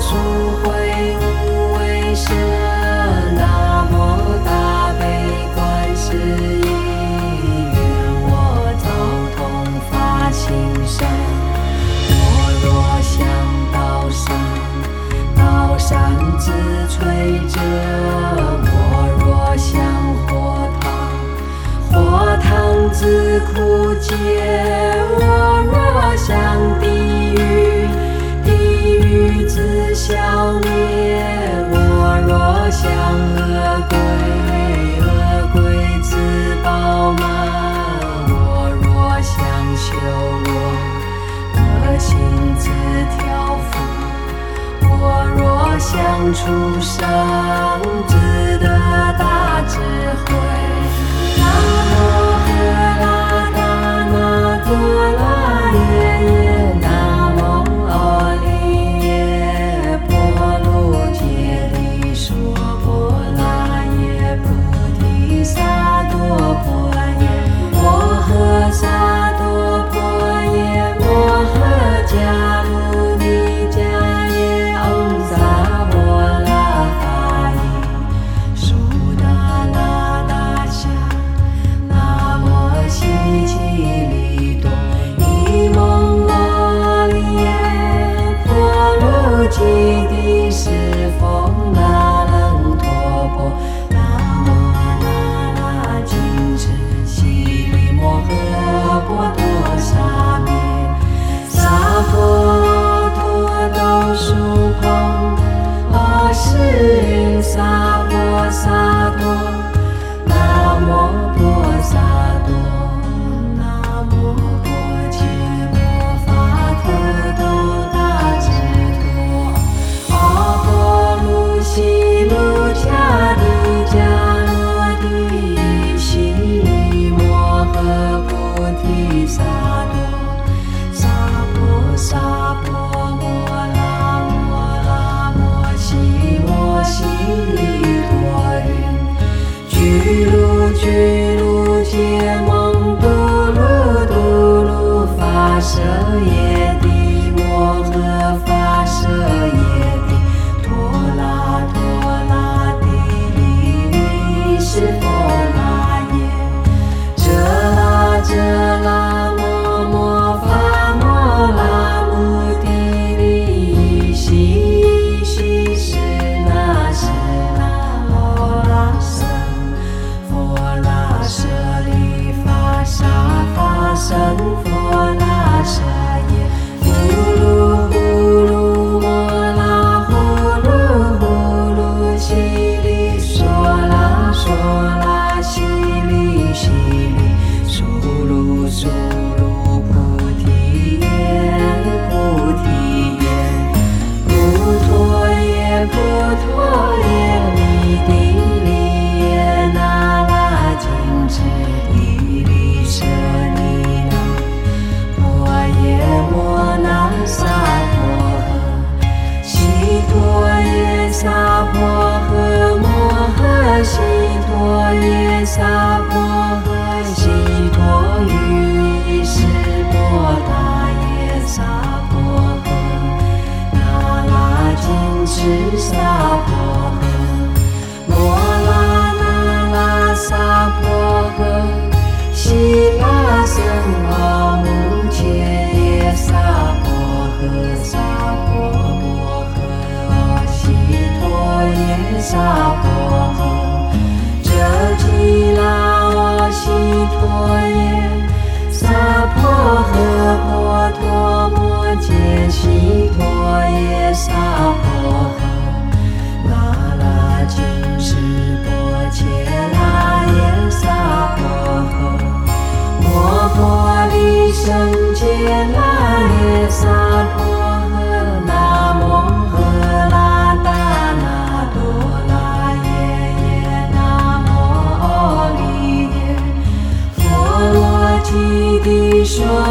殊会无为舍，南无大悲观世音，愿我早通发心身。我若向道上，道山自摧折；我若向火塘，火塘自枯竭；我若向地狱，地狱自消灭；我若向恶鬼，恶鬼自饱满；我若向修罗，恶心自调伏；我若向畜生，自得大智慧。南无喝啦达那多拉耶耶，南无阿利耶波罗揭谛娑婆拉耶菩提萨埵婆耶，摩诃萨埵婆耶，摩诃迦卢尼迦耶，唵萨婆拉法伊，苏达那达夏，那摩悉吉利多，伊蒙阿利耶波罗揭谛是佛那冷托钵，那摩那那金智悉利摩诃波多沙弥，萨婆陀都输叢，阿世云萨婆萨埵，南无婆萨埵，南无婆伽摩法特豆大智多，阿婆卢悉卢迦帝迦罗帝悉利摩诃菩提萨埵，萨婆萨婆摩拉摩拉摩悉摩悉利多云，居卢居卢揭蒙嘟噜嘟噜发舍耶帝摩诃发舍耶帝，陀拉陀拉帝利利是佛那耶，遮拉遮拉摩摩发摩拉穆帝利悉悉是那是那摩拉僧，佛拉舍利法沙法僧佛拉舍耶，呼噜呼噜摩拉呼噜呼噜悉利娑拉娑拉悉利悉利苏噜苏噜菩提耶菩提耶，不陀耶不陀耶利地利耶那拉金智地利舍利那，婆耶摩那萨婆诃，悉陀耶萨婆诃，摩诃悉陀耶萨婆诃，悉陀于是波达耶萨婆诃，那拉金智萨婆诃，摩拉那拉萨婆诃，悉拉僧阿穆切耶萨婆诃，萨婆摩诃阿悉陀耶萨婆诃，遮吉拉阿悉陀耶，萨婆诃婆陀摩揭悉陀耶萨婆诃，那拉金智波切拉耶萨婆诃，摩婆利胜揭拉耶萨婆诃，南无喝啦达那多拉耶耶，南无阿利耶佛罗揭谛说